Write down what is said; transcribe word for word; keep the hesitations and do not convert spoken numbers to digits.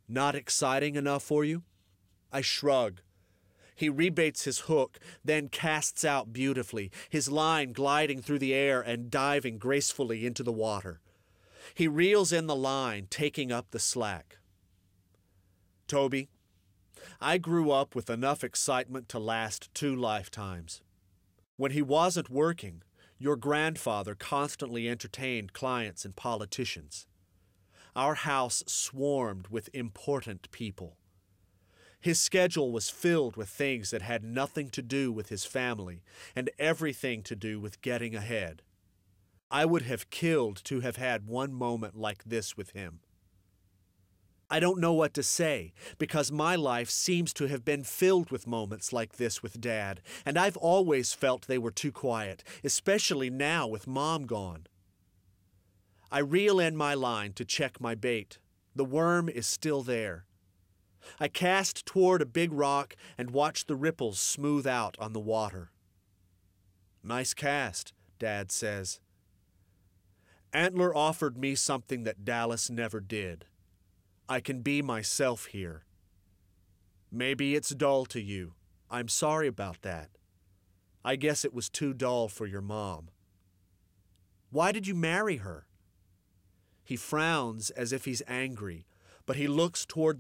Not exciting enough for you? I shrug. He rebaits his hook, then casts out beautifully, his line gliding through the air and diving gracefully into the water. He reels in the line, taking up the slack. Toby, I grew up with enough excitement to last two lifetimes. When he wasn't working, your grandfather constantly entertained clients and politicians. Our house swarmed with important people. His schedule was filled with things that had nothing to do with his family and everything to do with getting ahead. I would have killed to have had one moment like this with him. I don't know what to say, because my life seems to have been filled with moments like this with Dad, and I've always felt they were too quiet, especially now with Mom gone. I reel in my line to check my bait. The worm is still there. I cast toward a big rock and watch the ripples smooth out on the water. Nice cast, Dad says. Antler offered me something that Dallas never did. I can be myself here. Maybe it's dull to you. I'm sorry about that. I guess it was too dull for your mom. Why did you marry her? He frowns as if he's angry, but he looks toward